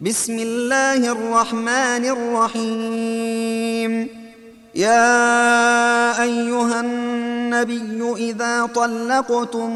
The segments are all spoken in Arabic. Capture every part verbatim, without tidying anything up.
بسم الله الرحمن الرحيم. يا أيها النبي إذا طلقتم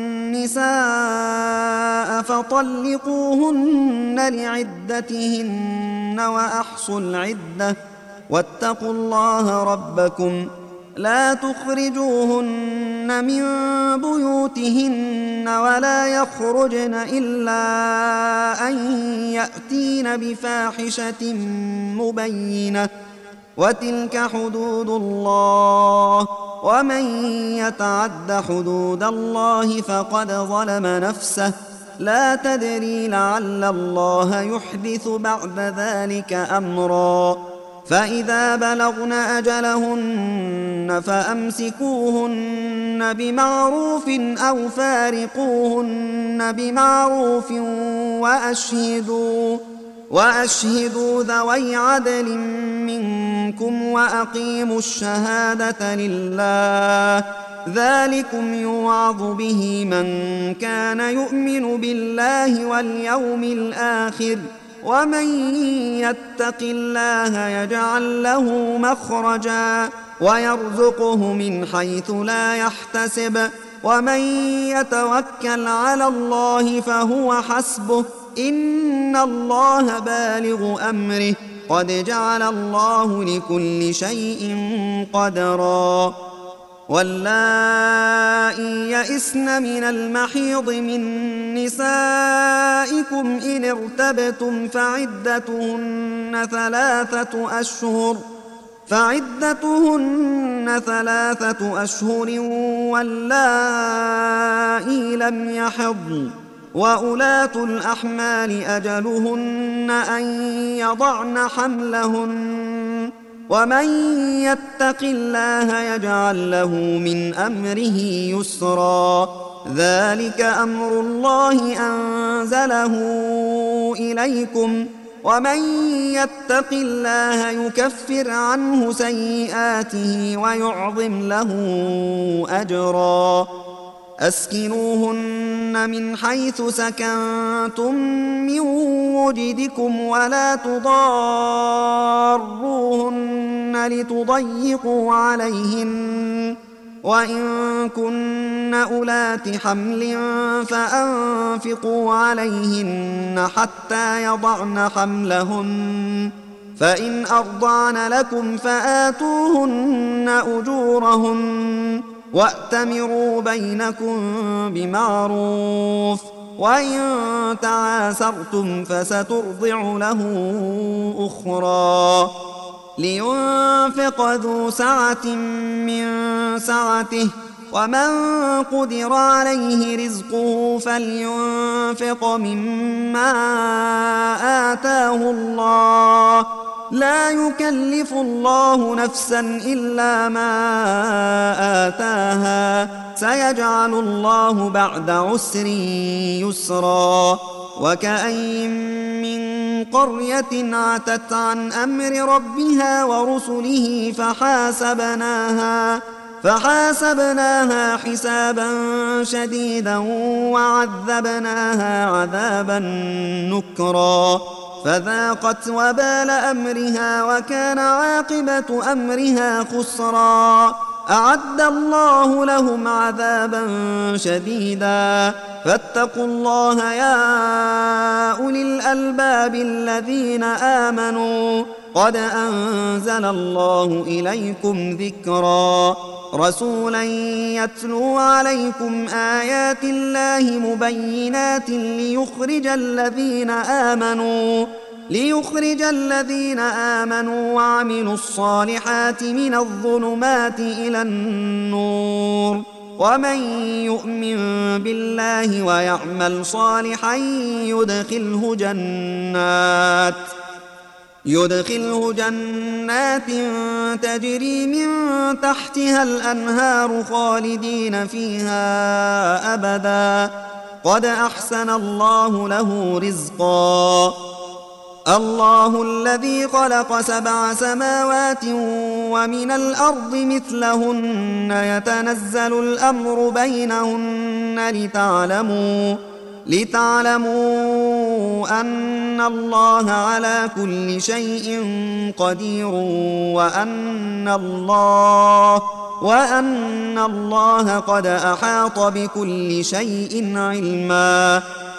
النساء فطلقوهن لعدتهن وأحصوا العدة واتقوا الله ربكم لا تخرجوهن من بيوتهن ولا يخرجن إلا أن يأتين بفاحشة مبينة وتلك حدود الله ومن يتعد حدود الله فقد ظلم نفسه لا تدري لعل الله يحدث بعد ذلك أمرا. فإذا بلغن أجلهن فأمسكوهن بمعروف أو فارقوهن بمعروف وأشهدوا وأشهدوا ذوي عدل منكم وأقيموا الشهادة لله ذلكم يوعظ به من كان يؤمن بالله واليوم الآخر ومن يتق الله يجعل له مخرجا ويرزقه من حيث لا يحتسب ومن يتوكل على الله فهو حسبه إن الله بالغ أمره قد جعل الله لكل شيء قدرا. واللائي يئسن من المحيض من نسائكم إن ارتبتم فعدتهن ثلاثة أشهر فعدتهن ثلاثة أشهر واللائي لم يحضن وأولاة الأحمال أجلهن أن يضعن حملهن ومن يتق الله يجعل له من أمره يسرا. ذلك أمر الله أنزله إليكم ومن يتق الله يكفر عنه سيئاته ويعظم له أجرا. أسكنوهن من حيث سكنتم من وجدكم ولا تضاروهن لتضيقوا عليهن وإن كن أولات حمل فأنفقوا عليهن حتى يضعن حملهن فإن أرضعن لكم فآتوهن أجورهن وأتمروا بينكم بمعروف وإن تعاسرتم فسترضع له أخرى. لينفق ذو سعة من سعته ومن قدر عليه رزقه فلينفق مما آتاه الله لا يكلف الله نفسا إلا ما آتاها سيجعل الله بعد عسر يسرا. وكأين من قرية عتت عن أمر ربها ورسله فحاسبناها فحاسبناها حسابا شديدا وعذبناها عذابا نكرا فذاقت وبال أمرها وكان عاقبة أمرها خسرا. أعد الله لهم عذابا شديدا فاتقوا الله يا أولي الألباب الذين آمنوا قد أنزل الله إليكم ذكرا. رسولا يتلو عليكم آيات الله مبينات ليخرج الذين آمنوا ليخرج الذين آمنوا وعملوا الصالحات من الظلمات إلى النور ومن يؤمن بالله ويعمل صالحا يدخله جنات يدخله جنات تجري من تحتها الأنهار خالدين فيها أبدا قد أحسن الله له رزقا. الله الذي خلق سبع سماوات ومن الأرض مثلهن يتنزل الأمر بينهن لتعلموا لتعلموا أن الله على كل شيء قدير وأن الله وأن الله قد أحاط بكل شيء علما